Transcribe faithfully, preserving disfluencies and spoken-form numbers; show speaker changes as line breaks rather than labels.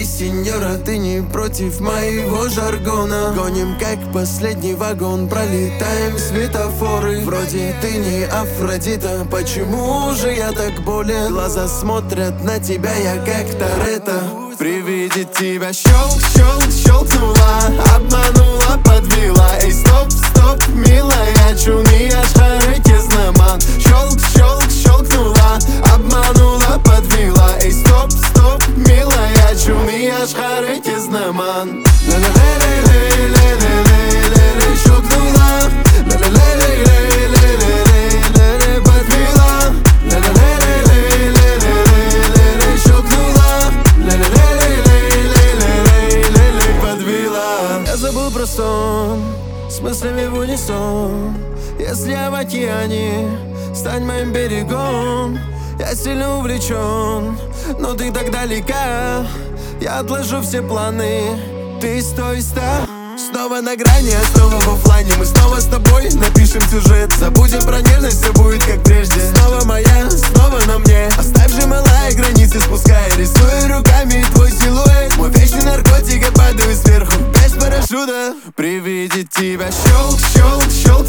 сеньора, ты не против моего жаргона? Гоним как последний вагон, пролетаем светофоры. Вроде ты не Афродита, почему же я так болен? Глаза смотрят на тебя, я как Торетто. При виде тебя щелк, щелк, щелкнула, обманула, подвела. Эй, стоп, стоп, милая, чуни аж харекез наман. Щелк, щелк, щелкнула, обманула, подвела. Эй, стоп, стоп, милая, чуни аж харекез наман. Ля-ля-ля-ля-ля-ля-ля-ля-ля, щелкнула, ля-ля-ля-ля-ля-ля-ля-ля, подвела. Ля-ля-ля-ля-ля-ля-ля-ля-ля, щелкнула, ля-ля-ля-ля-ля-ля-ля-ля, подвела. Я забыл про сон, с мыслями в унисон. Если я в океане, стань моим берегом. Я сильно увлечен, но ты так далека. Я отложу все планы, ты стой, ста. Снова на грани, а снова в оффлайне. Мы снова с тобой напишем сюжет. Забудем про нежность, все будет как прежде. Снова моя, снова на мне. Оставь же, малая, границы спускай. Рисую руками твой силуэт. Мой вечный наркотик, я падаю сверху без парашюта. При виде тебя щелк, щелк, щелк.